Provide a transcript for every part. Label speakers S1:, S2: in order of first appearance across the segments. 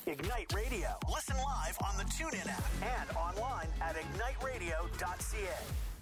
S1: Ignite Radio. Listen live on the TuneIn app and online at igniteradio.ca.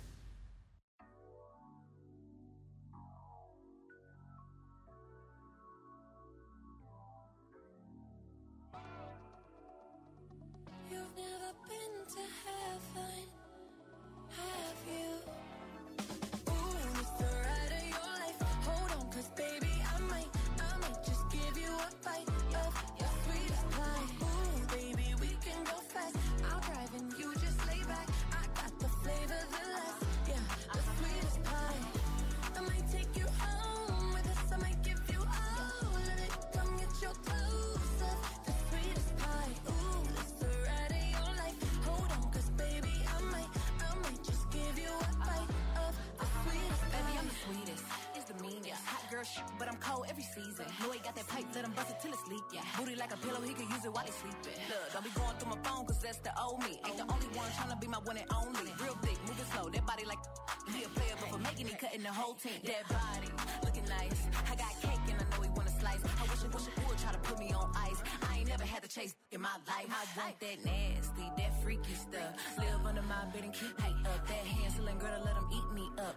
S2: You've never been to heaven, have you? Ooh, it's the ride of your life. Hold on, 'cause baby, I might just give you a bite of your sweetest pie. Ooh, baby, we can go fast. I'll drive and you just lay back. I got the flavor, the last, yeah, the sweetest pie. I might take you home with us. I might give you all of it. Come get your clothes up, the sweetest pie. Ooh, it's the ride of your life. Hold on, 'cause baby, I might just give you a bite of the sweetest pie.
S3: Baby, I'm the sweetest. It's the meanest. Hot girl shit, but I'm cold every season. Know he got that pipe, let him bust it till it's leak, yeah. Booty like a pillow, he could use it while he's sleeping. Look, don't be going through my phone, 'cause that's the old me. Ain't the only one tryna be my one and only. Real thick, moving slow, that body like he a player, but for making it, cutting the whole team. That body, looking nice. I got cake and I know he wanna slice. I wish it would try to put me on ice. I ain't never had to chase in my life. I want that nasty, that freaky stuff. Live under my bed and keep me up. That Hansel girl to let him eat me up.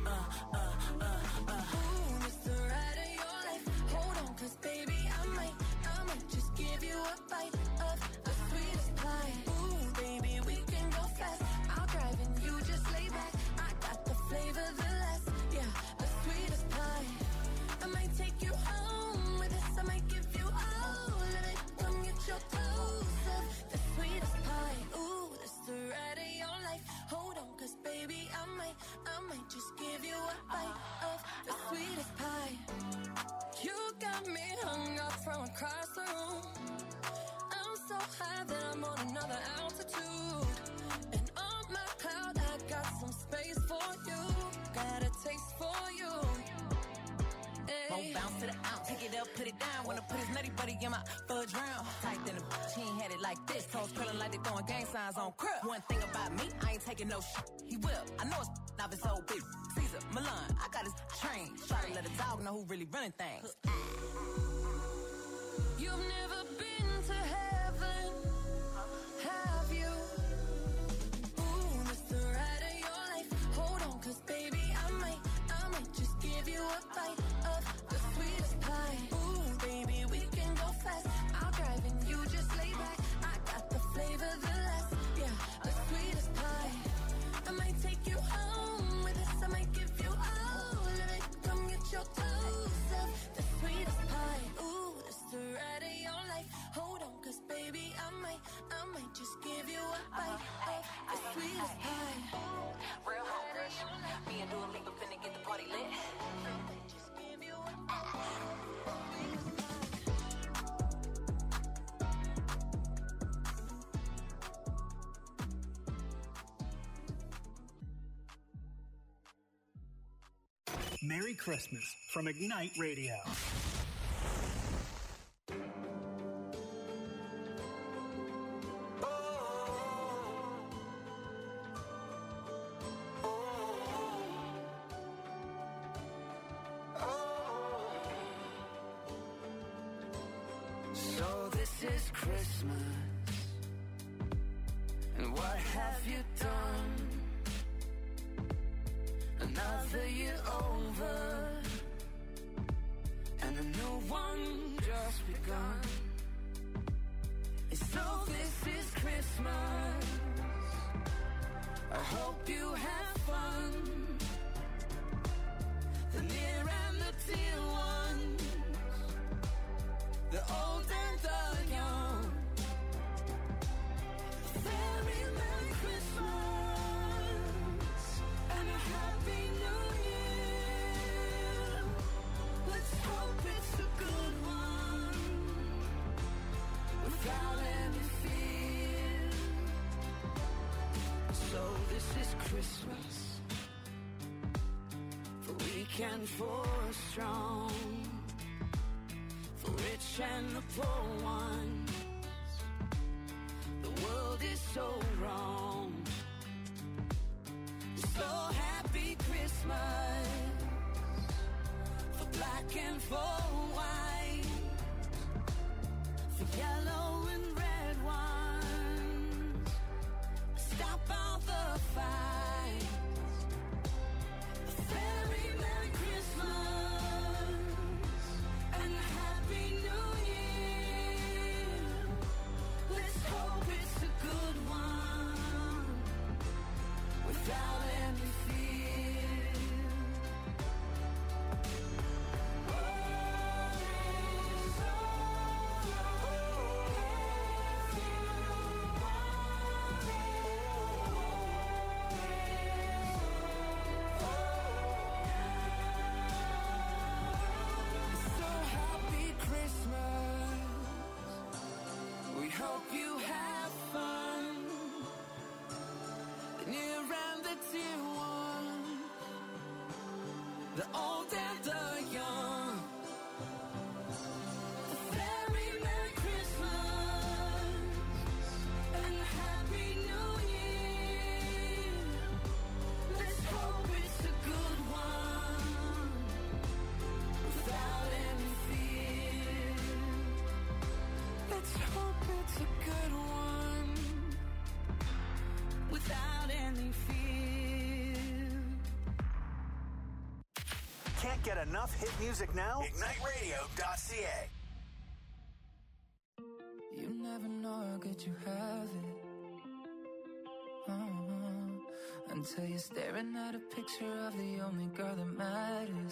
S2: Ooh, it's the ride of your life. Hold on, 'cause baby, I might just give you a bite of the sweetest pie. Ooh, baby, we can go fast. I'll drive and you just lay back. I got the flavor, the last, yeah, the sweetest pie. I might take you home with us. I might give you all of it. Come get your clothes up, the sweetest pie. Ooh, it's the ride of your life. Hold on, 'cause baby, I might just give you a bite of the sweetest pie. You got me hung up from across the room. I'm so high that I'm on another altitude. And on my cloud, I got some space for you. Got a taste for you. Hey.
S3: Won't bounce to the ounce, pick it up, put it down. Wanna put his nutty buddy in my fudge round. Tight than a she ain't had it like this. Toes curling like they throwing gang signs on crib. One thing about me, I ain't taking no shit. He will. I know it's not his old bitch. Caesar, Milan, I got his train. Try to let a dog know who really running things.
S2: You've never been to heaven, have you? Ooh, it's the ride of your life. Hold on, 'cause baby, I might just give you a bite of the sweetest pie. Ooh, baby, we can go fast. I'll drive and you just lay back. I got the flavor, the last, yeah, the sweetest pie. I might take you home with us. I might give you all of it. Come get your clothes up, the sweetest pie. Ooh, it's the ride of your life. Hold on, 'cause baby, I might just give you a bite of the sweetest pie.
S3: Real home rush. Me and Dua Lipa finna get the party lit.
S2: Just give you a
S1: Merry Christmas from Ignite Radio.
S4: So this is Christmas, and what have you done? Another year over, and a new one just begun. And so this is Christmas, I hope you have fun. The near and the dear ones, the old and the young. Very Merry Christmas and a Happy New Year. Let's hope it's a good one without any fear. So this is Christmas, for weak and for strong, for rich and the poor ones. The world is so wrong. So happy Christmas, for black and for white, for yellow and near and the dear one, the old and the young. A very Merry Christmas and a Happy New Year. Let's hope it's a good one without any fear. Let's hope it's a good one without any fear.
S1: Can't get enough hit music now? IgniteRadio.ca.
S4: You never know how good you have it. Until you're staring at a picture of the only girl that matters.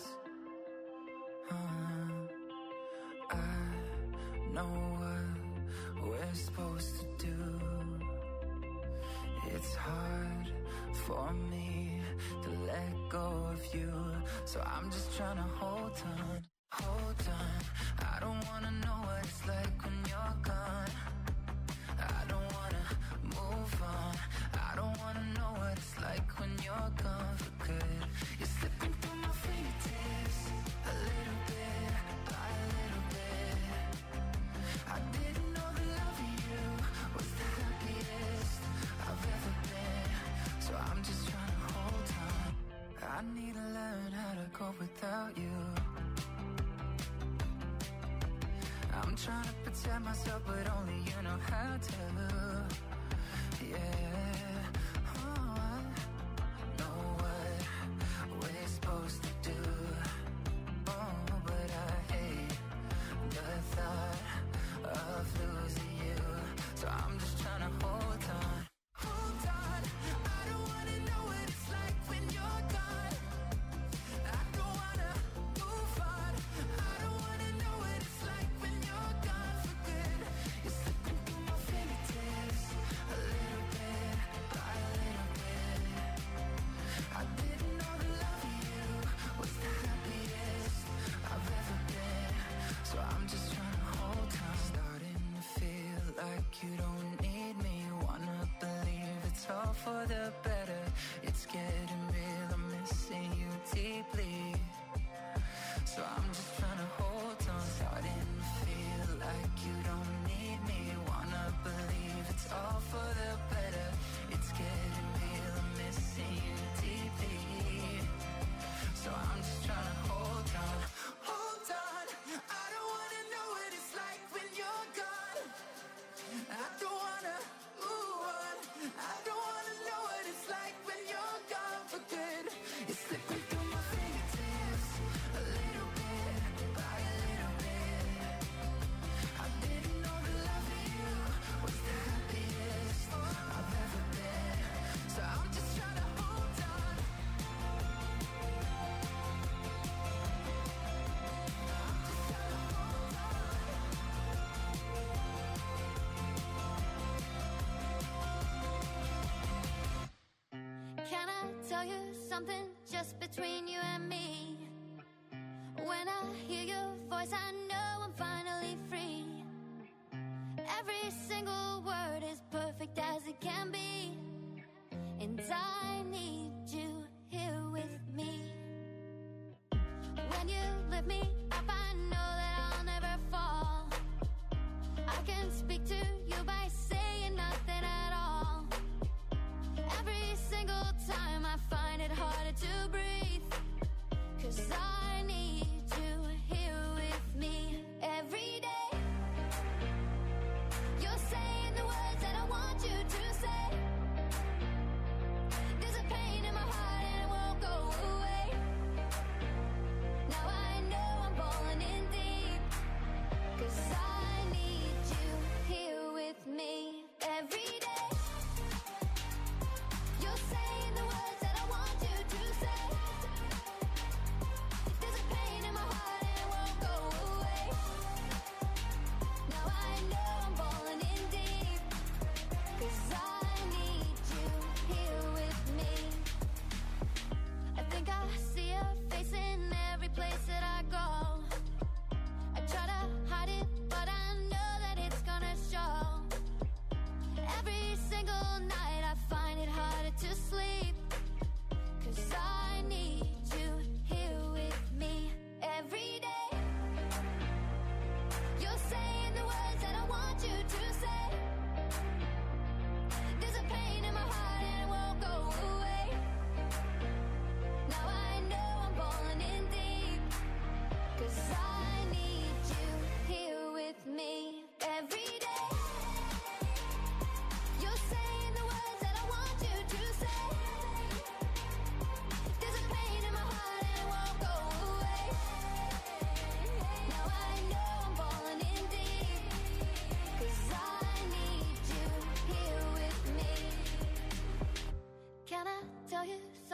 S4: I know what we're supposed to do. It's hard for me to let go of you, so I'm just trying to hold on, hold on. I don't wanna know what it's like when you're gone. I don't wanna move on. I don't wanna know what it's like when you're gone for good. You're slipping through my fingertips, a little bit by a little bit. I didn't know the love of you was the happiest I've ever been, so I'm just trying to hold on. I need to learn how to cope without you. I'm trying to protect myself, but only you know how to. Yeah, I know what we're supposed to do. Oh, but I hate the thought of losing you, so I'm just trying to hold on. Hold on, I don't wanna know what it's like when you're gone. I don't wanna move on. I don't wanna know what it's like when you're gone for good. You're slipping through my fingertips, a little bit by a little bit. I didn't know the love of you was the happiest I've ever been, so I'm just trying to hold on. Starting to feel like you don't need me. Wanna believe it's all for the better. It's getting real, I'm missing you deeply, so I'm just trying to hold on. Starting to feel like you don't need me. Wanna believe it's all for the better. It's getting real, I'm missing you deeply, so I'm just trying to hold on. Hold on, I don't wanna know what it's like when you're gone. I don't wanna move on. I don't wanna know what it's like when you're gone for good. You're slipping through my fingertips, a little bit by a little bit. I didn't know the love of you was the happiest I've ever been, so I'm just trying to hold on.
S2: Can I tell you something just between you and me? When I hear your voice, I know I'm finally free. Every single word is perfect as it can be, and I need you here with me. When you lift me up, I know that I'll never fall. I can speak to you by saying nothing at all. Every single time I find it harder to breathe, 'cause I need you here with me every day. You're saying the words that I want you to say. There's a pain in my heart and it won't go away. Now I know I'm falling in deep, 'cause I need you here with me every day. You're saying the words that I want you to say. There's a pain in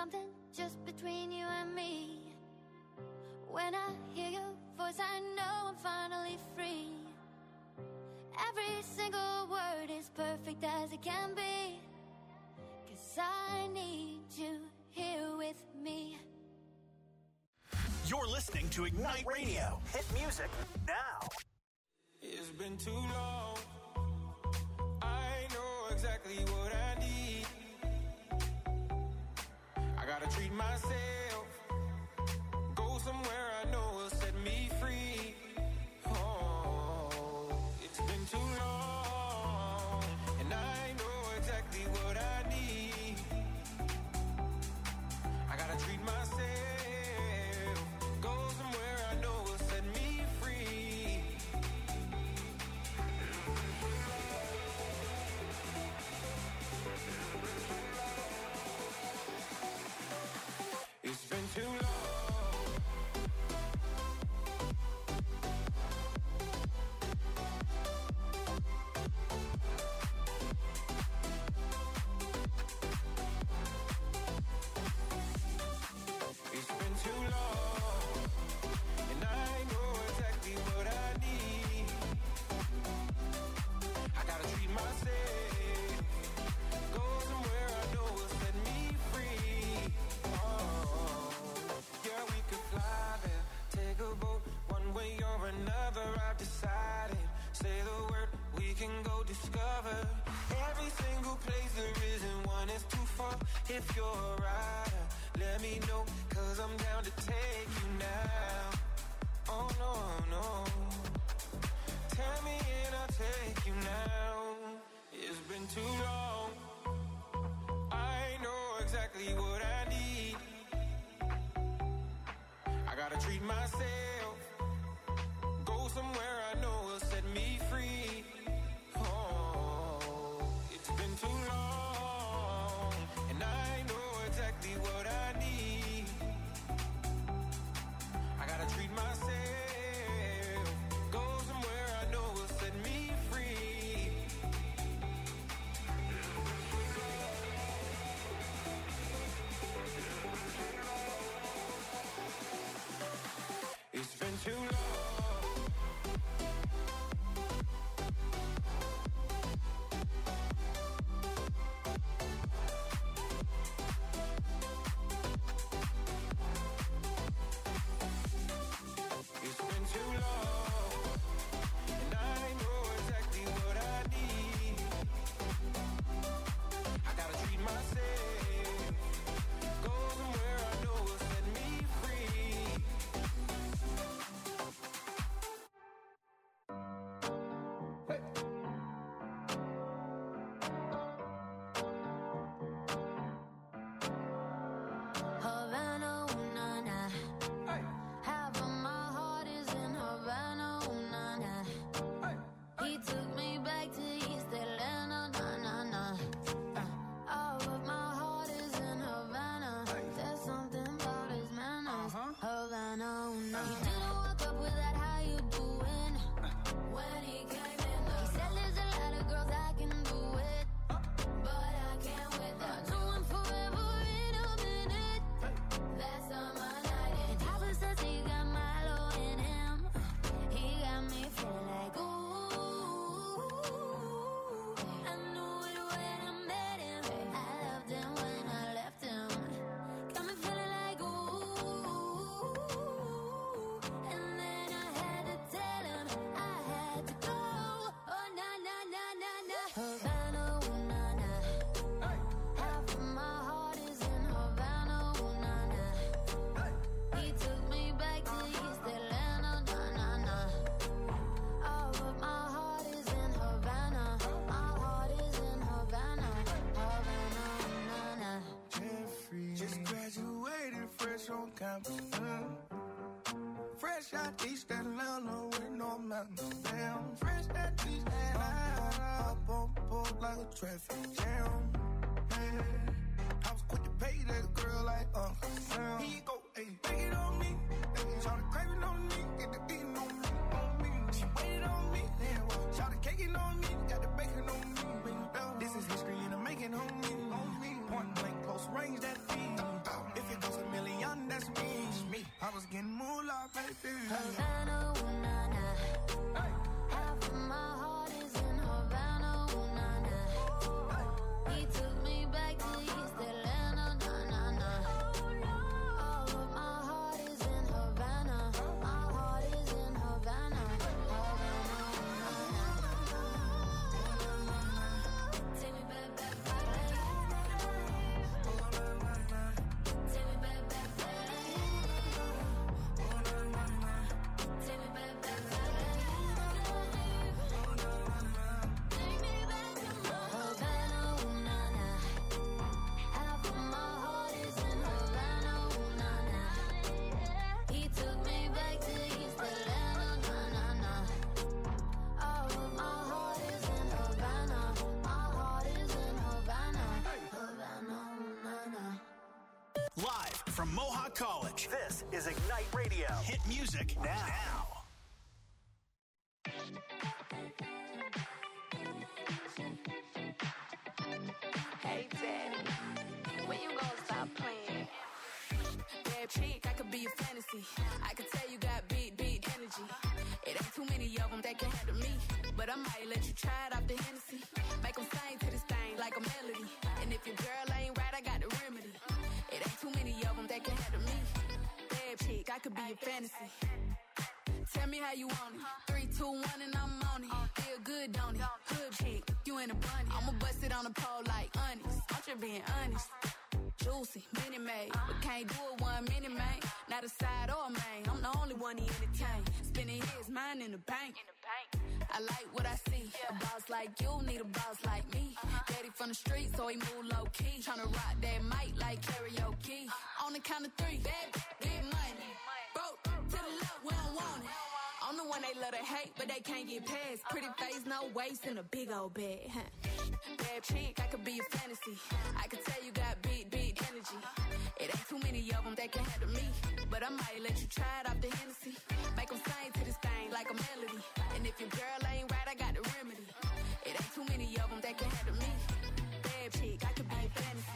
S2: something just between you and me. When I hear your voice, I know I'm finally free. Every single word is perfect as it can be. 'Cause I need you here with me.
S1: You're listening to Ignite Radio. Hit music now.
S5: It's been too long. I know exactly what I need. I gotta treat myself. Go somewhere I know will set me free. Oh, it's been too long. And I know exactly what I need. I gotta treat myself. Go somewhere I know will set me free. It's been too long. It's been too long, and I know exactly what I need. I gotta treat myself. Go somewhere I know will set me free. Oh, yeah, we could fly there, take a boat, one way or another. I've decided. Say the word, we can go discover every single place there isn't one is too far. If you're a rider, let me know, 'cause I'm down to take you now. Oh no, no. Tell me and I'll take you now. It's been too long. I know exactly what I need. I gotta treat myself. Go somewhere I know will set me free. Oh, it's been too long, and I know exactly what I need. I gotta treat myself. Go somewhere I know will set me free. It's been too long. It's been too long, and I know exactly what I need. I gotta treat myself. Go somewhere I know will set me free.
S2: Havana, ooh, na, na. Half of my heart is in Havana, ooh, na, na. He took me back to East Atlanta, na, na, na. All of my heart is in Havana. There's something about his manners. Havana, ooh, na. He didn't walk up with that, how you doing? When he came in, he said there's a lot of girls I can do it, but I can't with that. Do him forever in a minute. That's on my night. And Papa says he got Milo in him. He got me feeling like ooh. I knew it when I met him. I loved him when I left him. Got me feeling like ooh. And then I had to tell him I had to go. Oh na na na na na. Havana, ooh, na na. Half of my heart is in Havana, ooh, na na. He took me back to East Atlanta, na na na. All of my heart is in Havana. My heart is in Havana, Havana, na na.
S6: Jeffrey. Just graduated fresh on campus. Fresh out East Atlanta with no mountains. Damn, fresh out East Atlanta. Up on board like a traffic jam. Man, I was quick to pay that girl like Sam. He go, hey, take it on me. Shout the craving on me, get the beating on me, on me. She waited on me, shout the caking on me, got the bacon on me. This is history and I'm making on me. Point blank, close range, that feed.
S1: Live from Mohawk College, this is Ignite Radio. Hit music now.
S3: Hey, Daddy, when you gonna stop playing? Bad chick, I could be a fantasy. I could tell you got big energy. It ain't too many of them that can handle me. But I might let you try it off the Hennessy. Make them sing to this thing like a melody. And if your girl ain't right, I got the remedy. It ain't too many of them that can handle me. Bad chick, I could be a fantasy. Tell me how you want it. 3, 2, 1, and I'm on it. Feel good, don't it? Hood chick, you in a bunny. I'ma bust it on the pole like honest. I'm just being honest. Juicy, mini made, but can't do it 1 minute, man. Not a side or a main. I'm the only one he entertain. Spending his mind in the bank. I like what I see. A boss like you need a boss like me. Daddy from the street, so he move low key. Tryna rock that mic like karaoke. On the count of 3, get money. Broke to the left, we don't want it. I'm the one they love to hate, but they can't get past. Pretty face, no waist, and a big old bag. Bad chick, I could be a fantasy. I could tell you got big energy. It ain't too many of them that can handle me. But I might let you try it off the Hennessy. Make them sing to this thing like a melody. And if your girl ain't right, I got the remedy. It ain't too many of them that can handle me. Bad chick, I could be a fantasy.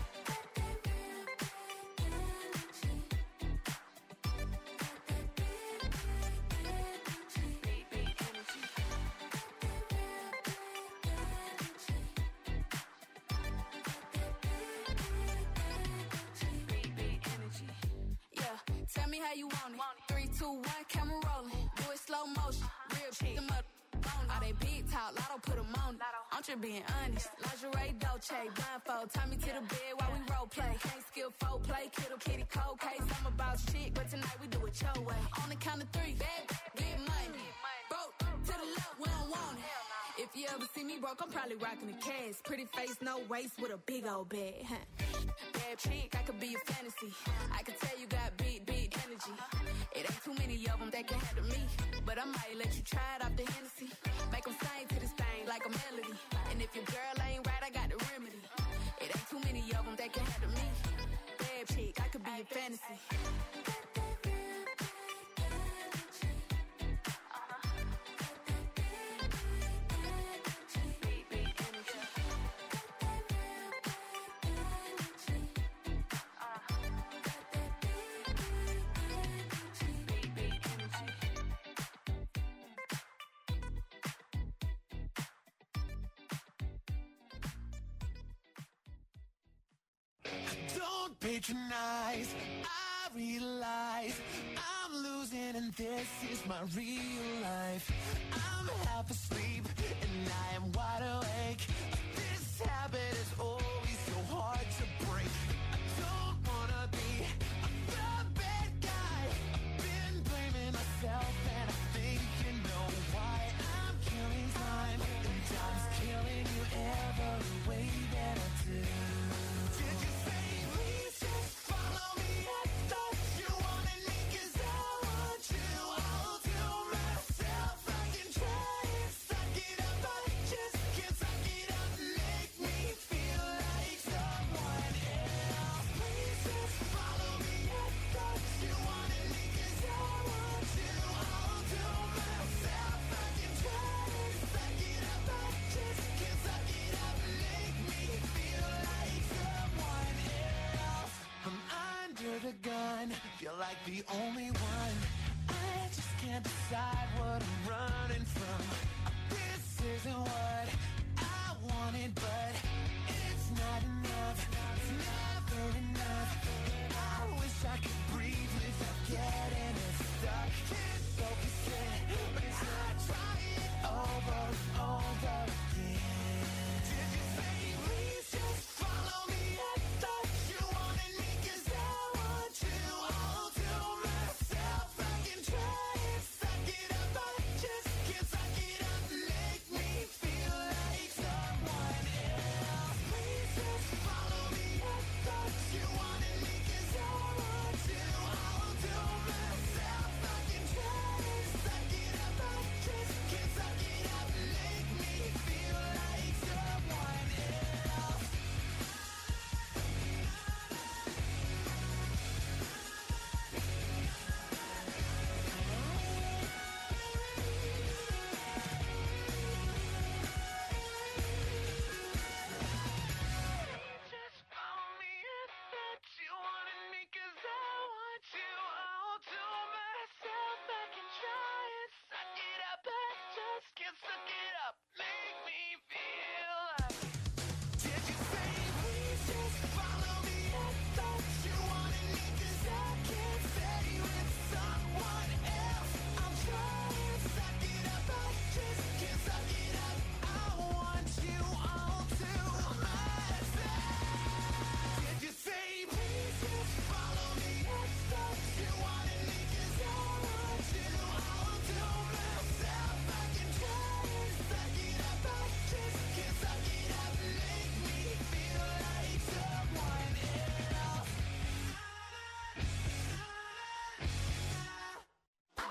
S3: Tell me how you want it. 3, 2, 1, camera rolling. Do it slow motion. Real chick, them up on it. All they big talk, lotto put them on it. I'm just being honest. Lingerie, Dolce, blindfold. Tie me to the bed while we role play. Can't skill folk play, kiddo, kitty, cold case. I'm about shit, but tonight we do it your way. On the count of 3, get money. Broke to the left, we don't want it. If you ever see me broke, I'm probably rocking a cast. Pretty face, no waist, with a big old bag. Bad chick, I could be a fantasy. I could tell you got big energy. It ain't too many of them that can handle me. But I might let you try it off the Hennessy. Make them sing to this thing like a melody. And if your girl ain't right, I got the remedy. It ain't too many of them that can handle me. Bad chick, I could be a fantasy.
S6: Patronize, I realize I'm losing and this is my real life. I'm half asleep and I am wide awake. This habit is always so hard to break. I don't wanna be the bad guy. I've been blaming myself and I think you know why. I'm killing time and time's killing you every way that I do. Did you say please just follow me? I thought you wanted me 'cause I want you. I'll do myself. I can try and suck it up. I just can't suck it up. Make me feel like someone else. Please just follow me. I thought you wanted me 'cause I want you. I'll do myself. I can try and suck it up. I just can't suck it up. Make me feel like someone else. I'm under the gun, feel like the only one. I just can't decide what I'm running from. This isn't what I wanted, but it's not enough. It's never enough. I wish I could breathe without getting it stuck. Can't focus it, but I try it over and over again. Did you say please just follow me? I thought you wanted me 'cause I want you. I'll do myself. I can try and suck it up. I just can't suck it up. Make me feel like someone else.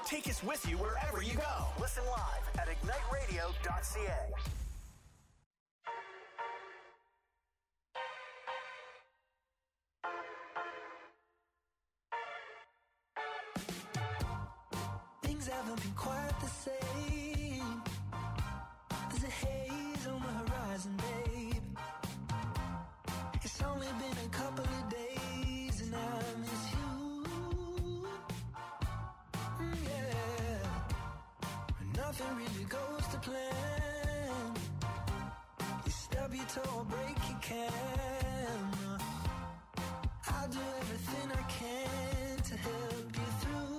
S1: Take us with you wherever you go. Listen live at igniteradio.ca.
S4: Things haven't been quite the same. There's a haze on the horizon, babe. It's only been a couple of days and I miss you. Yeah. Nothing really goes to plan. You stub your toe or break your can. I'll do everything I can to help you through.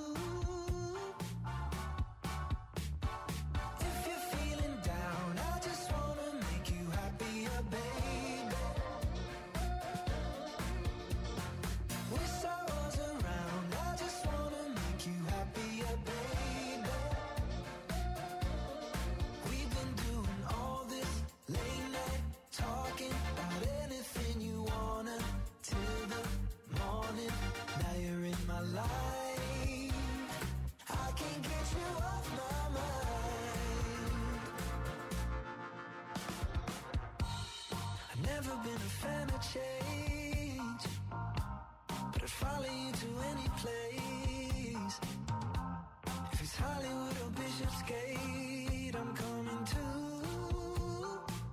S4: Never been a fan of change, but I'd follow you to any place. If it's Hollywood or Bishopsgate, I'm coming too.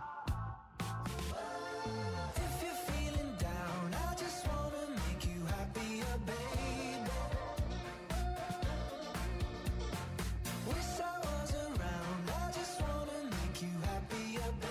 S4: If you're feeling down, I just wanna make you happier, baby. Wish I was around, I just wanna make you happier, baby.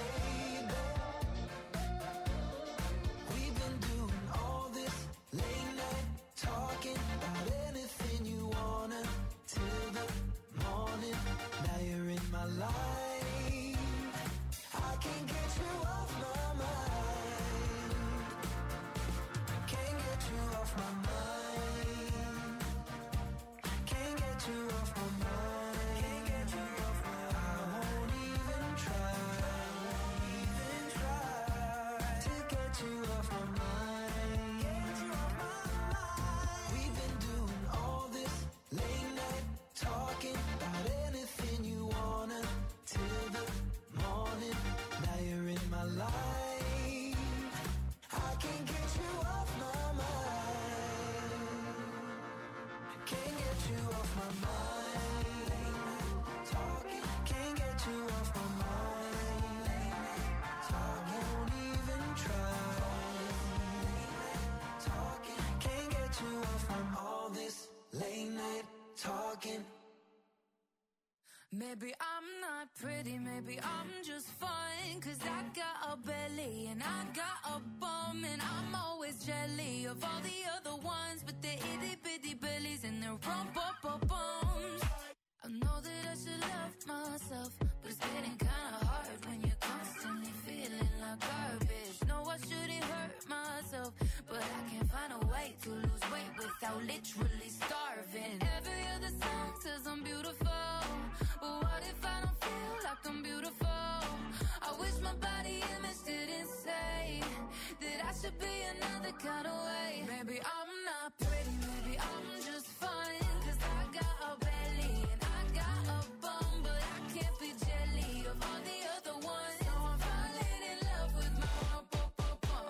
S2: Maybe I'm not pretty, maybe I'm just fine. Cause I got a belly and I got a bum. And I'm always jelly of all the other ones with their itty bitty bellies and their rump-up-bums. I know that I should love myself, but it's getting kinda hard when you're constantly feeling like garbage. No, I shouldn't hurt myself, but I can't find a way to lose weight without literally starving. Every other song says I'm beautiful, but what if I don't feel like I'm beautiful? I wish my body image didn't say that I should be another kind of way. Maybe I'm not pretty, maybe I'm just fine. Cause I got a belly and I got a bum, but I can't be jelly of all the other ones. So I'm falling in love with my bum.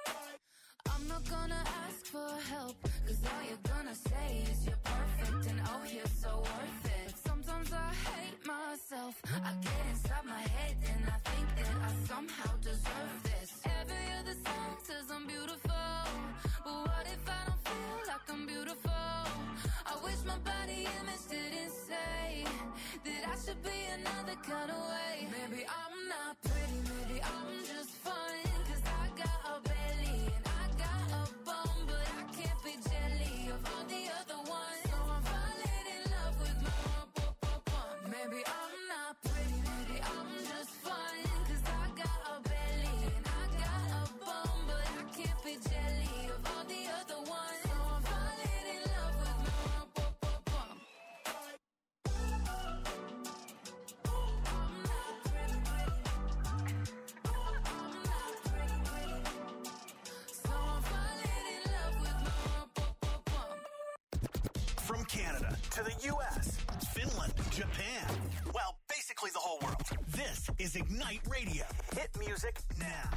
S2: I'm not gonna ask for help, cause all you're gonna say is you're perfect and oh you're so worth it. Sometimes I hate myself, I get inside my head and I think that I somehow deserve this. Every other song says I'm beautiful, but what if I don't feel like I'm beautiful? I wish my body image didn't say that I should be another kind of way. Maybe I'm not pretty, maybe I'm just fine. Cause I got a belly and I got a bum, but I can't be jelly of all the other ones. So I'm falling in love with my bum. Maybe I'm not pretty, maybe I'm just fine. Cause I got a belly and I got a bum, but I can't be jelly of all the other ones. So I'm falling in love with my bum. I'm not pretty, I'm not pretty, so I'm falling in love with my bum.
S1: From Canada to the U.S., Finland, Japan. Well, basically the whole world. This is Ignite Radio. Hit music now.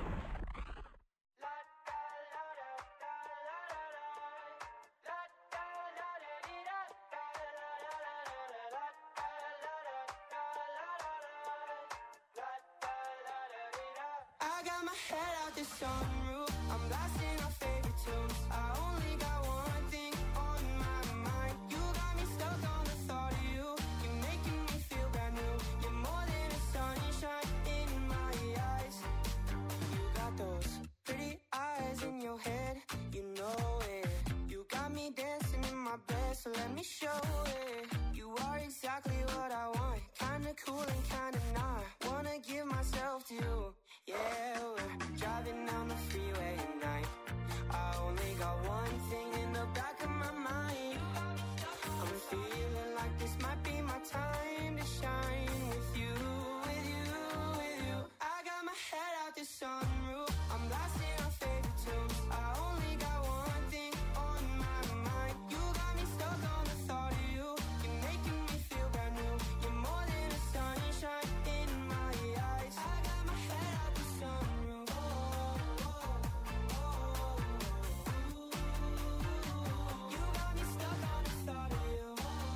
S7: I got my head out the sunroof. I'm blasting our favorite tunes. I only got one thing on my mind. You got me stuck on the thought of you. You're making me feel brand new. You're more than a sunshine in my eyes. You got those pretty eyes in your head. You know it. You got me dancing in my bed, so let me show it. You are exactly what I want. Kinda cool and kinda not. Wanna give myself to you. Yeah, we're driving down the freeway at night. I only got one thing in the back of my mind. I'm feeling like this might be my time to shine with you, with you, with you. I got my head out the sunroof. I'm blasting our favorite tunes. I only got one thing on my mind. You got me stuck on the thought of you. You're making me feel brand new. You're more than a sunshine in my eyes. I got my head out the sunroof. You got me stuck on the thought of you.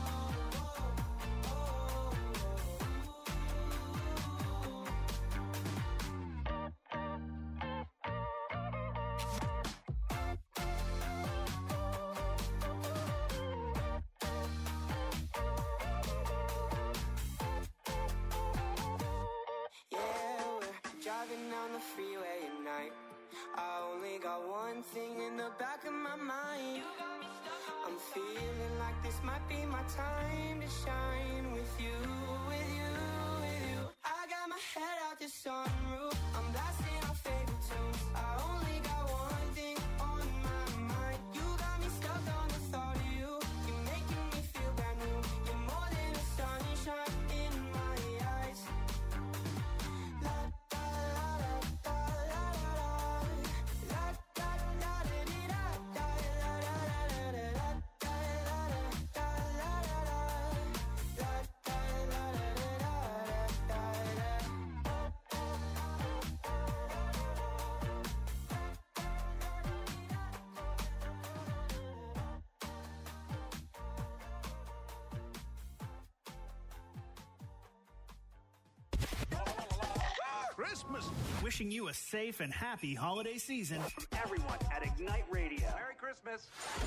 S7: Yeah, we're driving down the freeway at night. I only got one thing in the back of my mind. I'm feeling like this might be my time to shine with you, with you, with you. I got my head out the sunroof. I'm blasting our favorite tunes. I only got one thing on my mind. You got me stuck on the thought of you. You're making me feel brand new. You're more than a sunshine in my eyes. La da la da da la da la da da da di da da la da da da da da la da da la da la da la da da
S1: Christmas. Wishing you a safe and happy holiday season from everyone at Ignite Radio.
S8: Merry Christmas.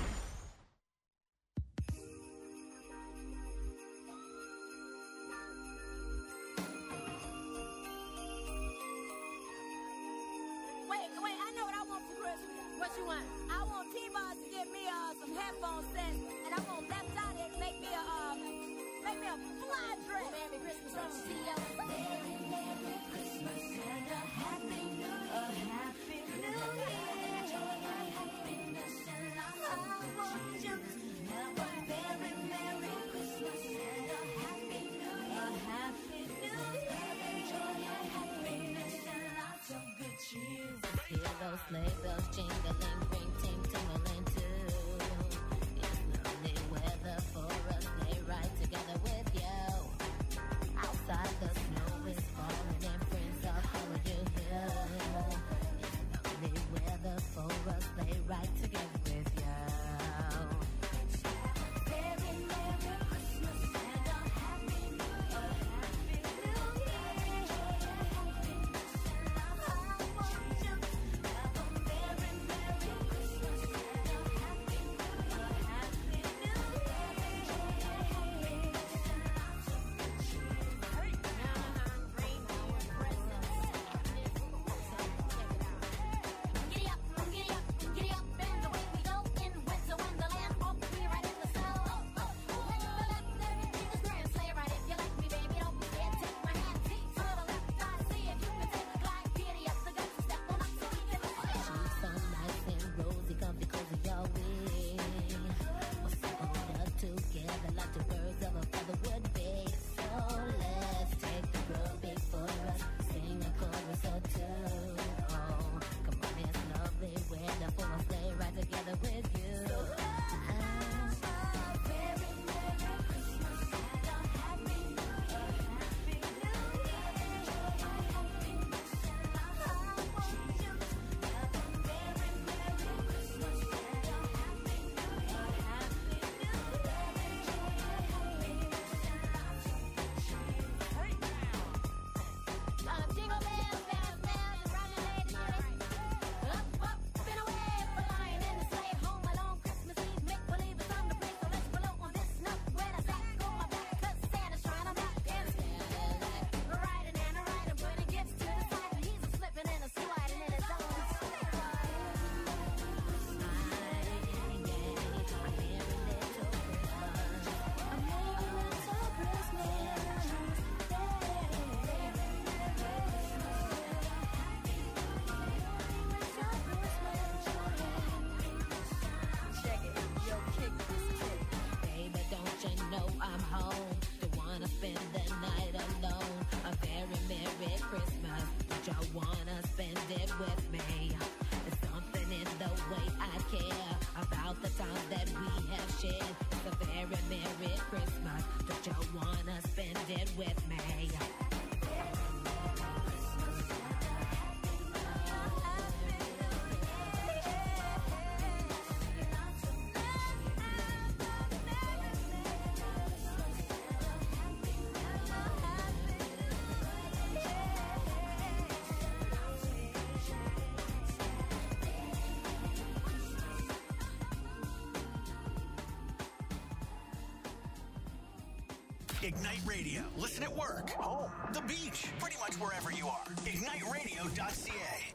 S9: Wait, I know what I want for Christmas. What you want? I want T-Boss to get me some headphone sets, and I want Leptonic to make me a fly dress. Merry Christmas from CEO. Merry Christmas and a happy new year. A happy new year. Joy and happiness and lots of good cheer. Have a very Merry Christmas and a happy new year. A happy new year. Joy and happiness and lots of good cheer.
S10: Hear those sleigh bells jingling, ring ting tingling too. It's lovely weather for us, stay right together with you. Outside the snow is falling and friends are calling you here. It's lovely weather for us, stay right together with you.
S9: Very Merry Christmas and a happy new year. A happy new year. Joy and happiness and lots of good cheer. Have a very
S10: celebration. It's a very Merry Christmas. Don't you wanna spend it with me?
S1: Ignite Radio. Listen at work, home, the beach, pretty much wherever you are. IgniteRadio.ca.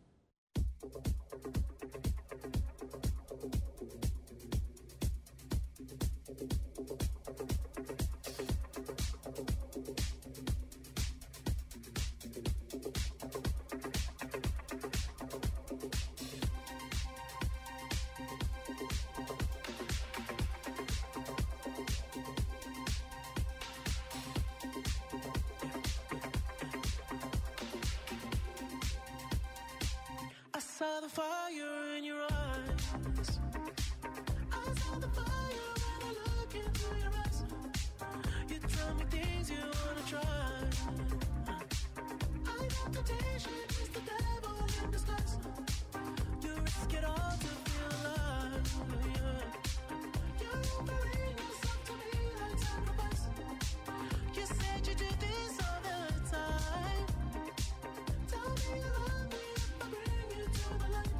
S5: Saw the fire in your eyes. I saw the fire when I look into your eyes. You tell me things you wanna try. I know temptation is the devil in disguise. You risk it all to feel alive. Yeah. You're offering yourself to me like sacrifice. You said you do this all the time. Tell me you love me if I bring you to the light.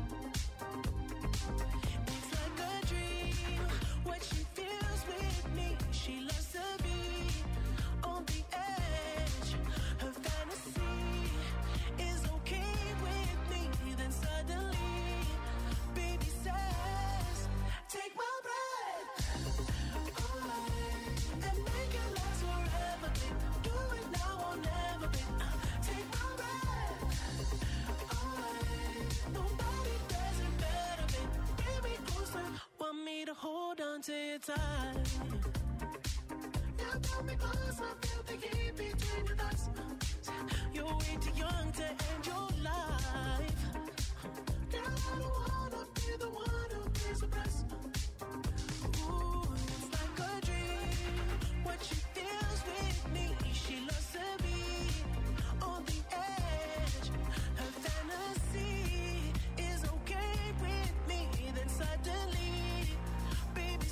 S5: It's like a dream, what she feels with me. She loves to be on the edge. Her fantasy is okay with me. Then suddenly, baby says, take my breath away and make it last forever. Do it now or never, babe. Take my breath away. Nobody does it better, babe. Bring me closer. Want me to hold on to your tight. You pull me close, I feel the heat between your thighs. You're way too young to end your life. Girl, I don't wanna be the one who pays the price. Ooh, it's like a dream, what she feels with me. She loves to be on the edge. Her fantasy is okay with me. Then suddenly, baby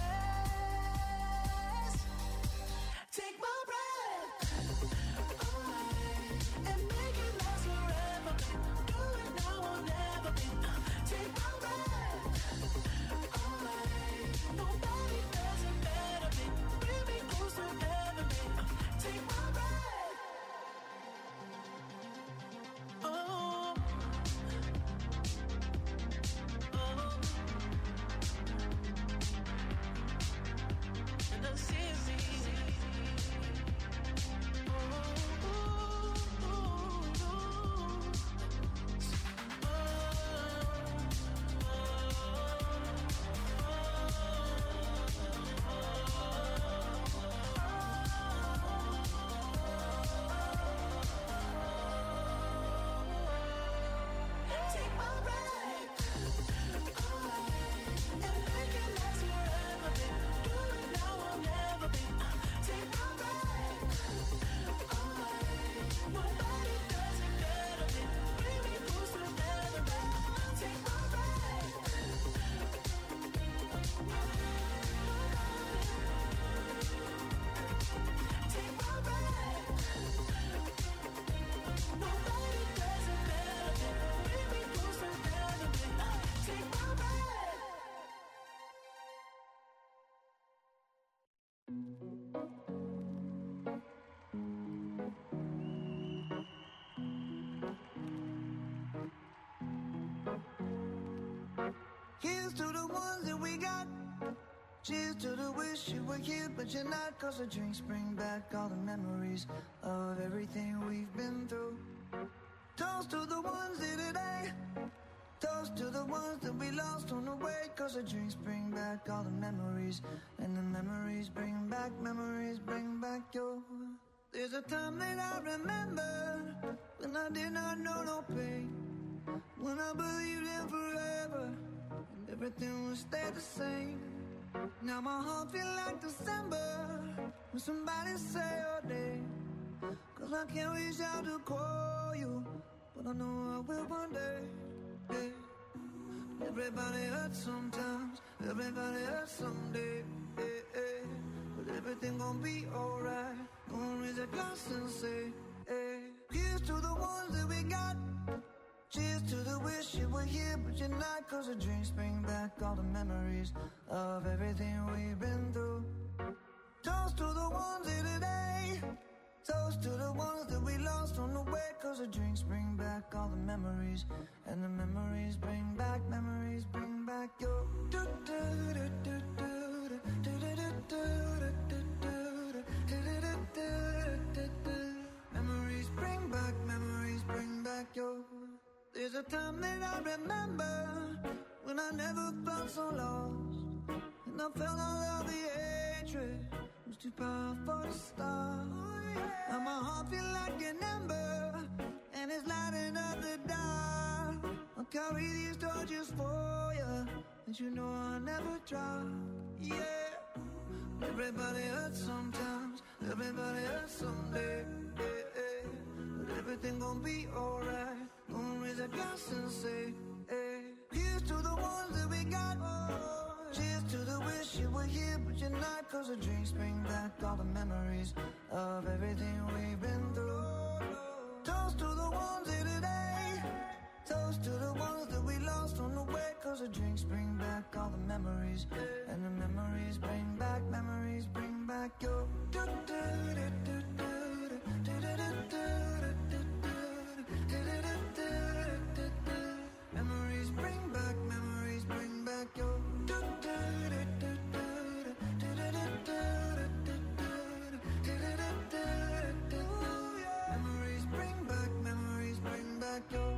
S5: says, take my breath away and make it last forever. Do it now or never, babe. Take my breath away. Nobody does it better, babe. Bring me closer, ever, babe. Take my breath. Oh, and I see me. Take my breath away and make it last forever, babe. Do it now or never, babe. Take my breath away. Nobody does it better, babe. Bring me closer, never, babe. Take my breath. Take my breath. Nobody does it better, babe. Bring me closer, never, babe. Take my breath.
S4: Here's to the ones that we got. Cheers to the wish you were here, but you're not. Cause the drinks bring back all the memories of everything we've been through. Toast to the ones here today. Toast to the ones that we lost on the way. Cause the drinks bring back all the memories. And the memories bring back your. There's a time that I remember when I did not know no pain. When I believed in forever and everything would stay the same.
S8: Now my heart feel like December when somebody say your name. Cause I can't reach out to call you, but I know I will one day. Yeah. Everybody hurts sometimes, everybody hurts someday. Yeah, yeah. But everything gon' be alright. Gonna raise a glass and say, hey. Here's to the ones that we got. Cheers to the wish you were here, but you're not. Cause the drinks bring back all the memories of everything we've been through. Toast to the ones here today. Toast to the ones that we lost on the way. Cause the drinks bring back all the memories. And the memories bring back your memories bring back your. There's a time that I remember when I never felt so lost, and I felt all of the hatred was too powerful to stop. Now my heart feel like an ember, and it's lighting up the dark. I'll carry these torches for you, and you know I'll never drop. Yeah, everybody hurts sometimes, everybody hurts someday. Yeah, yeah. But everything gon' be alright. Gonna raise a glass and say, hey. Here's to the ones that we got. Cheers to the wish you were here, but you're not. Cause the drinks bring back all the memories of everything we've been through. Toast to the ones here today. Toast to the ones that we lost on the way. Cause the drinks bring back all the memories. And the memories bring back your. Memories bring back your. Memories bring back your.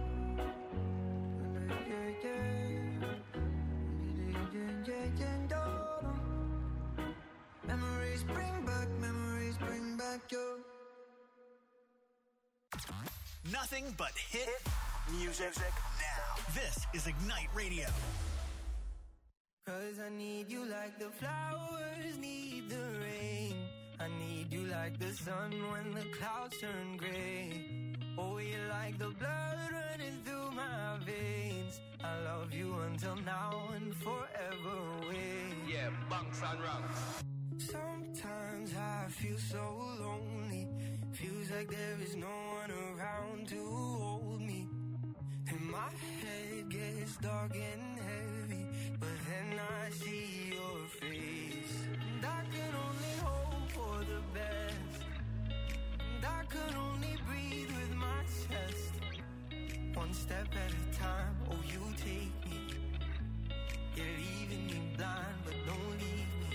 S8: Memories bring back your.
S1: Nothing but hit music now. This is Ignite Radio.
S5: Cause I need you like the flowers need the rain. I need you like the sun when the clouds turn gray. Oh, you're like the blood running through my veins. I love you until now and forever away.
S11: Yeah, bunks and rungs.
S5: Sometimes I feel so lonely. Feels like there is no one around to hold me. And my head gets dark and heavy, but then I see your face. And I can only hope for the best. And I can only breathe with my chest. One step at a time, oh you take me. You're leaving me blind, but don't leave me.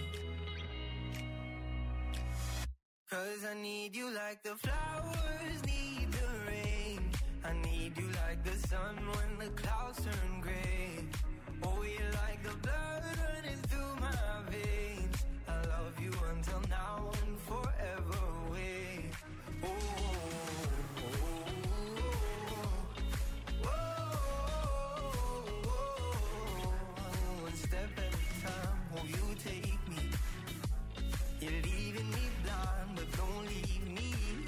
S5: Cause I need you like the flowers need the rain. I need you like the sun when the clouds turn gray. Oh, you're like the blood running through my veins. I love you until now and forever away. Oh, oh, oh, oh, oh. One step at a time, oh, you take me. You're leaving me blind, but don't leave me.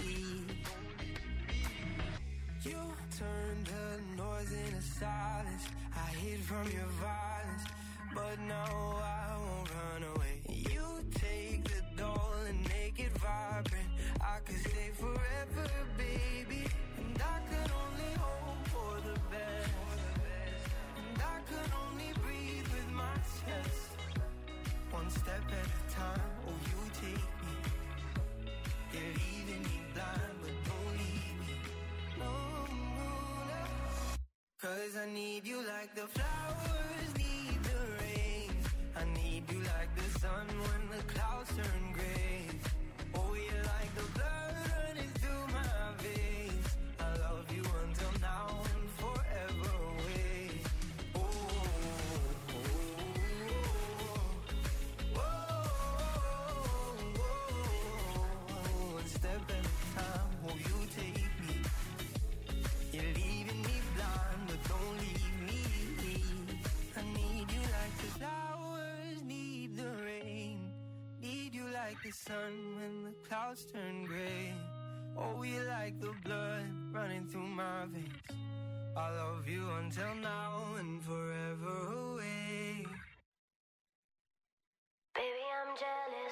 S5: You turned the noise into silence. I hid from your violence, but now I won't run away. You take the doll and make it vibrant. I could stay forever, baby. And I could only hope for the best. And I could only breathe with my chest. One step at a time, oh you take me. You're leaving me blind, but don't leave me. No, no, no. Cause I need you like the flowers need the rain. I need you like the sun when the clouds turn gray. Oh, you're like the blood running through my veins. I love you until now and forever away. Oh, oh, oh, oh, oh. One step at a time, oh, you take me. You're leaving me blind, but don't leave me. I need you like the flowers need the the sun when the clouds turn gray. Oh, we like the blood running through my veins. I love you until now and forever away.
S2: Baby, I'm jealous.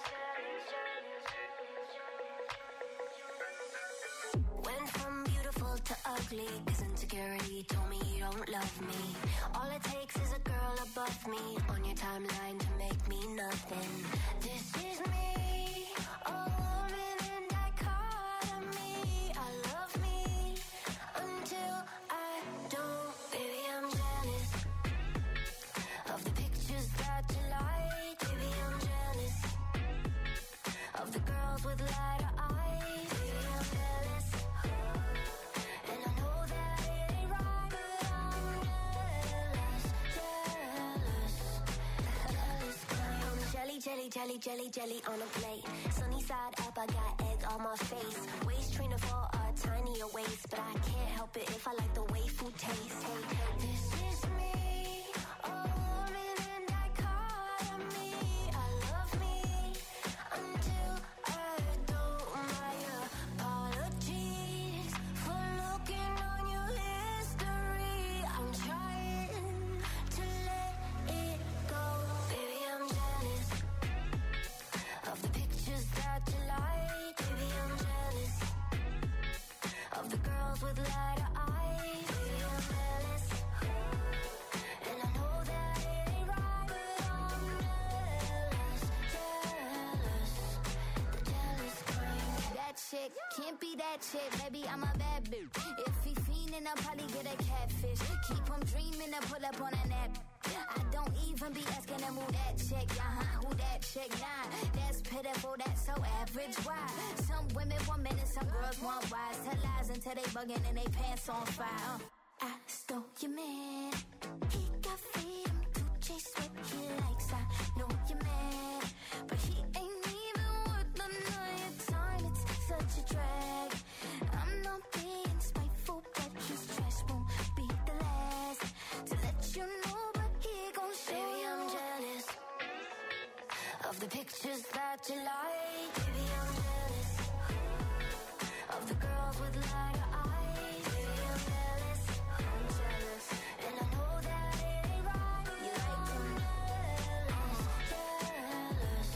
S2: Went from beautiful to ugly, 'cause insecurity told me you don't love me. All it takes is a girl above me on your timeline to make me nothing. This is me, a woman in dichotomy. I love me until I don't. Baby, I'm jealous of the pictures that you like. Baby, I'm jealous of the girls with lighter eyes. Baby, I'm jealous, and I know that it ain't right, but I'm jealous. I'm jelly on a plate. Sunny side up, I got egg on my face. Waist trainer for a tinier waist, but I can't help it if I like the way food tastes. Hey, this is me, a woman in dichotomy. I love me until I don't. My apologies for looking on your history. I'm trying to let it go. Baby, I'm jealous of the pictures that you like. Baby, I'm jealous of the girls with lighter eyes. Baby, I'm jealous, and I know that it ain't right, but I'm jealous, the jealous kind.
S12: That chick can't be that chick, baby, I'm a bad bitch. If he fiendin', I'll probably get a catfish. Keep him dreaming to pull up on a nap. I don't even be asking him who that chick, who that chick, nah. That's pitiful, that's so average, why? Some women want men and some girls want wise. Tell lies until they bugging and they pants on fire. I stole your man, he got freedom to chase what he likes. I know you're mad, but he ain't even worth the night time. It's such a drag. I'm not being spiteful, but his trash won't be the last to let you know. But he gon' show. Baby, I'm jealous of the pictures that you like. Baby, I'm jealous of the girls with lighter eyes. Baby, I'm jealous, and I know that it ain't right. You like them jealous,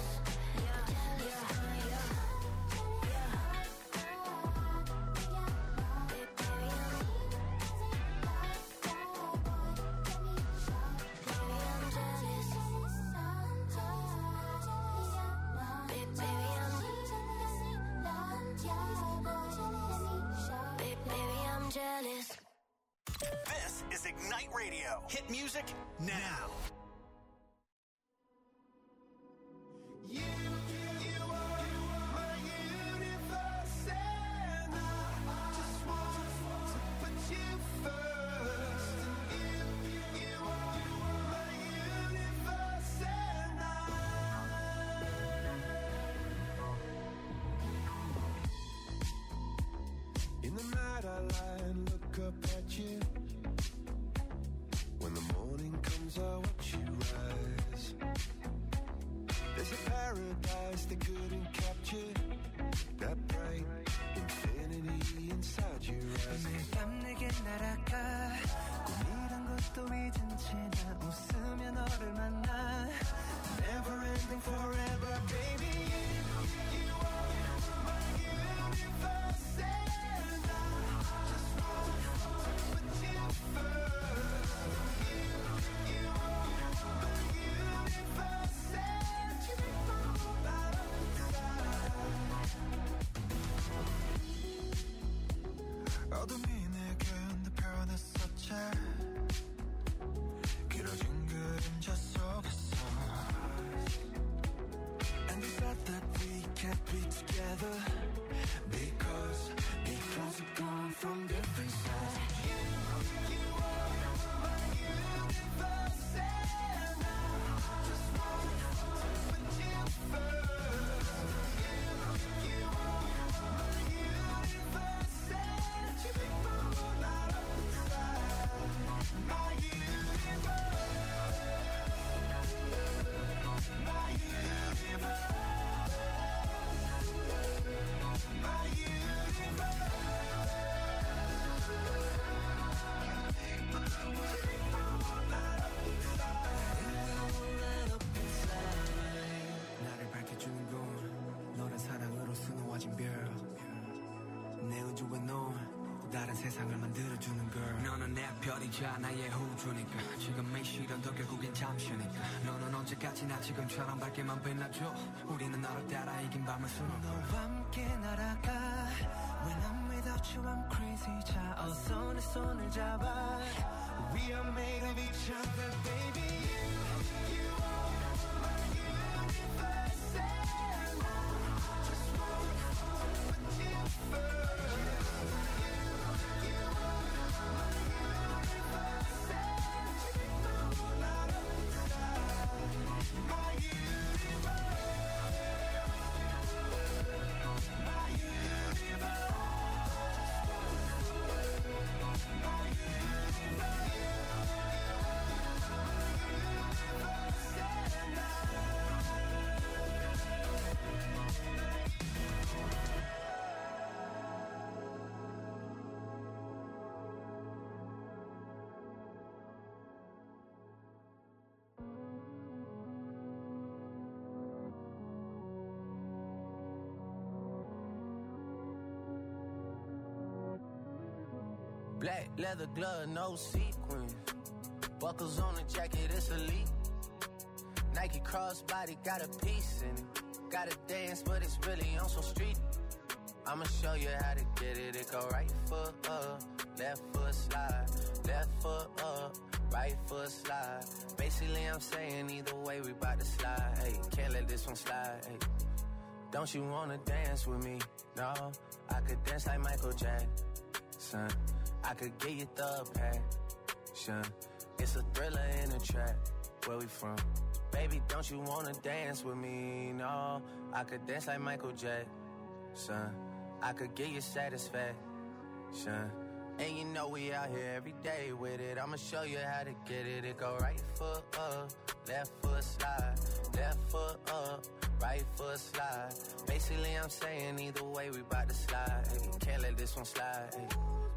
S12: jealous.
S1: This is Ignite Radio. Hit music now.
S6: You are my universe, and I just want to put you first. You are my universe, and in the night I lie and look up at you. When the morning comes, I watch you rise. There's a paradise they couldn't capture, that bright infinity inside your eyes. 매일 밤 내게 날아가 꿈이란 것도 잊은 채 나 웃으며 너를 만나. Never ending forever, baby. You are my universe, and I just want to put you first. You are my universe, and you right up inside. 어둠이 내게 내 편했었지.
S13: 세상을 만들어주는 girl. 너는 내 별이자 나의 호주니까 지금의 시련도 결국엔 잠시니까 너는 언제까지나 지금처럼 밝게만 빛나줘. 우리는 너를 따라 이긴 밤을 수놓고
S14: 너와 함께 날아가. When I'm without you I'm crazy. 자 어서 내 손을 잡아. We are made of each other baby. You are my universe and I just want to put you first.
S15: Black leather glove, no sequins. Buckles on the jacket, it's elite. Nike crossbody, got a piece in it. Gotta dance, but it's really on some street. I'ma show you how to get it. It go right foot up, left foot slide. Left foot up, right foot slide. Basically, I'm saying either way, we bout to slide. Hey, can't let this one slide. Hey, don't you wanna dance with me? No, I could dance like Michael Jackson. I could get you the passion. It's a thriller in a track. Where we from? Baby, don't you wanna dance with me? No, I could dance like Michael Jackson. I could get you satisfaction. And you know we out here every day with it. I'ma show you how to get it. It go right foot up, left foot slide. Left foot up, right foot slide. Basically, I'm saying either way, we bout to slide. Hey, can't let this one slide. Hey.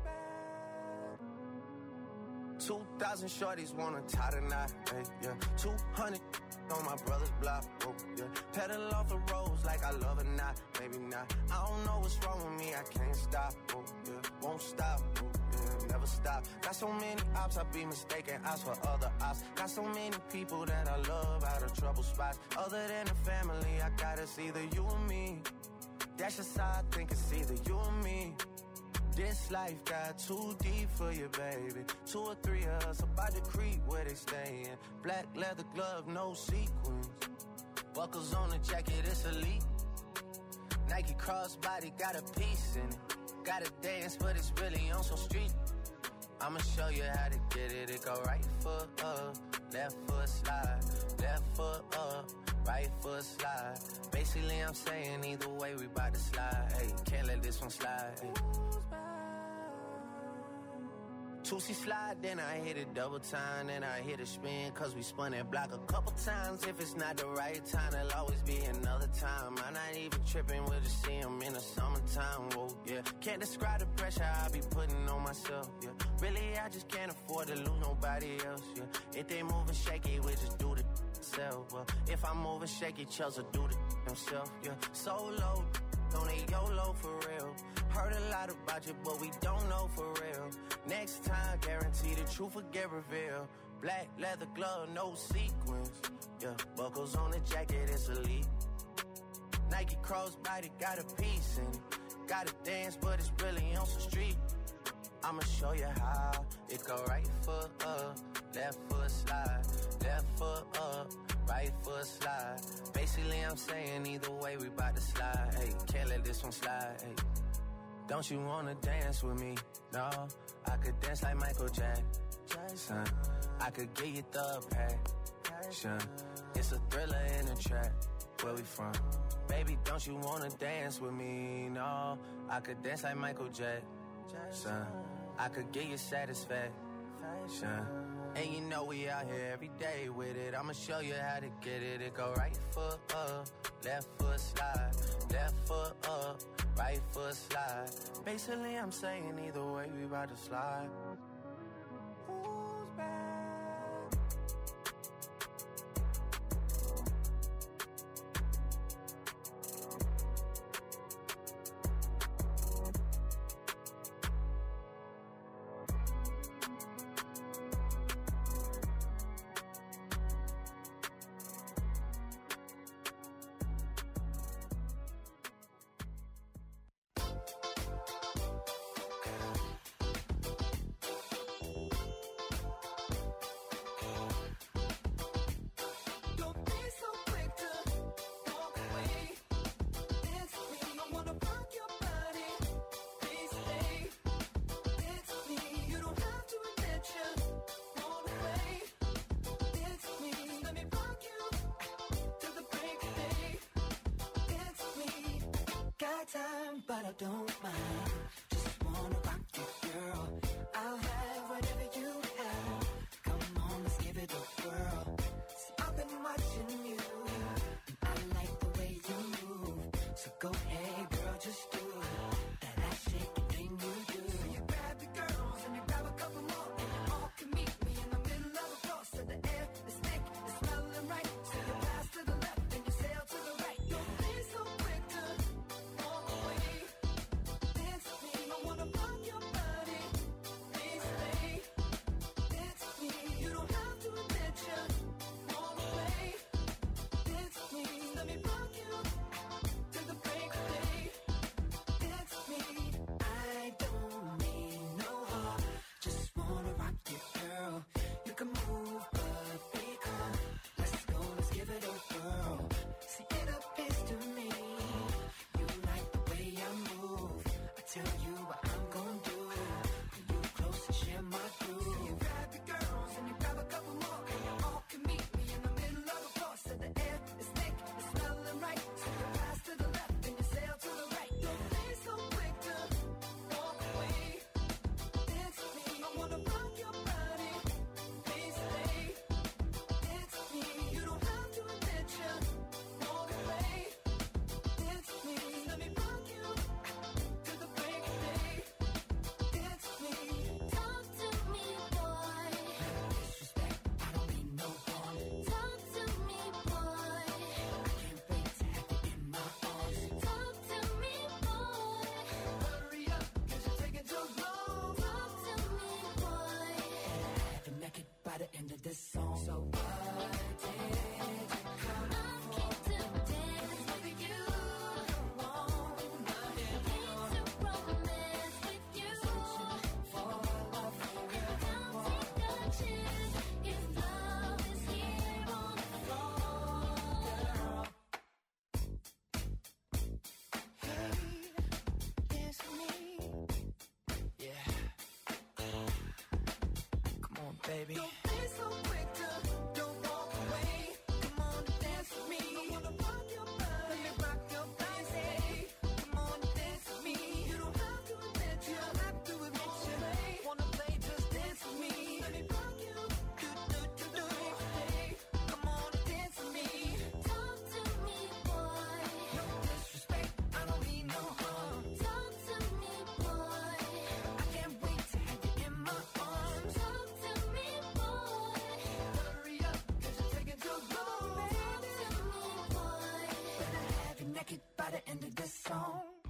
S15: 2,000 shorties wanna tie the knot, hey, yeah. 200 on my brother's block, oh, yeah. Pedal off the roads like I love it, not, maybe not. I don't know what's wrong with me, I can't stop, oh, yeah. Won't stop, oh, yeah, never stop. Got so many ops, I be mistaken ops for other ops. Got so many people that I love out of trouble spots. Other than the family, I got it's either you or me. That's just how I think it's either you or me. This life got too deep for you, baby. 2 or 3 of us about to creep where they stayin'. Black leather glove, no sequins. Buckles on the jacket, it's elite. Nike crossbody, got a piece in it. Gotta dance, but it's really on some street. I'ma show you how to get it. It go right foot up, left foot slide. Left foot up, right foot slide. Basically, I'm saying either way, we bout to slide. Hey, can't let this one slide. Hey. 2C slide, then I hit it double time, then I hit a spin, cause we spun that block a couple times. If it's not the right time, there'll always be another time. I'm not even tripping, we'll just see them in the summertime, whoa, yeah. Can't describe the pressure I be putting on myself, yeah. Really, I just can't afford to lose nobody else, yeah. If they moving shaky, we just do the self, well. If I'm moving shaky, Chelsea do the himself, yeah. Solo, don't need YOLO for real. Heard a lot about you, but we don't know for real. Next time, guarantee the truth will get revealed. Black leather glove, no sequins. Yeah, buckles on the jacket, it's elite. Nike crossbody, got a piece in it. Gotta dance, but it's really on some street. I'ma show you how. It go right foot up, left foot slide. Left foot up, right foot slide. Basically, I'm saying either way, we bout to slide. Hey, can't let this one slide. Hey. Don't you wanna dance with me? No, I could dance like Michael Jackson. I could get you the passion. It's a thriller in a track. Where we from? Baby, don't you wanna dance with me? No, I could dance like Michael Jackson. I could get you satisfaction. And you know we out here every day with it. I'ma show you how to get it. It go right foot up, left foot slide. Left foot up, right foot slide. Basically, I'm saying either way, we about to slide. Who's back?
S14: Go ahead, girl, just do that ass shaking thing you do. You grab the girls and you grab a couple more, and you all can meet me in the middle of the floor. So the air is thick, it's smelling right. So you pass to the left and you sail to the right. Don't be so quick to walk away. Dance with me, I wanna rock your body. Please stay. Dance with me, you don't have to admit you walk away. Dance with me, let me rock you till the break of day. Dance with me, I don't need no heart, just wanna rock you, girl. You can move, but be calm. Let's go, let's give it a whirl. See, it appears to me you like the way I move. I tell you what I'm gonna do. Pull you close and share my groove. You grab the girls and you grab a couple more, and you all can meet me in the middle of the floor. So the air is thick, it's smelling right. So you pass to the left and you sail to the right. Don't be so quick to walk away. Dance with me, I wanna rock your body. Please stay. Dance with me, you don't have to admit you walk away. Dance with me, let me rock you till the break of day. Dance with me.
S12: Talk to me, boy.
S14: Disrespect, I don't mean no harm.
S12: Talk to me, boy.
S14: I can't wait to have you in my arms.
S12: Talk to me, boy.
S14: Hurry up, 'cause you're taking too long.
S12: Talk to me, boy.
S14: Have you naked by the end of this song? So what did you come
S12: I'm keen to dance with you. Keen to romance with you. Don't take a chance if love is here on the floor.
S14: It's me. Yeah. Come on, baby. Don't be so quick to don't walk away. Come on, dance with me. I wanna rock your body. Let me rock your body. Come on, dance with me. You don't have to admit you. Have to admit you. Wanna play? Just dance with me. Let me rock you. Do. Hey, come on, dance with me.
S12: Talk to me, boy.
S14: No disrespect, I don't mean no harm.
S12: Talk to me, boy.
S14: I can't wait to have you in my arms.
S12: Talk to me, boy.
S14: Hurry up, 'cause you're taking too long.
S12: Talk to me, boy.
S14: Better have you naked by the end of this song.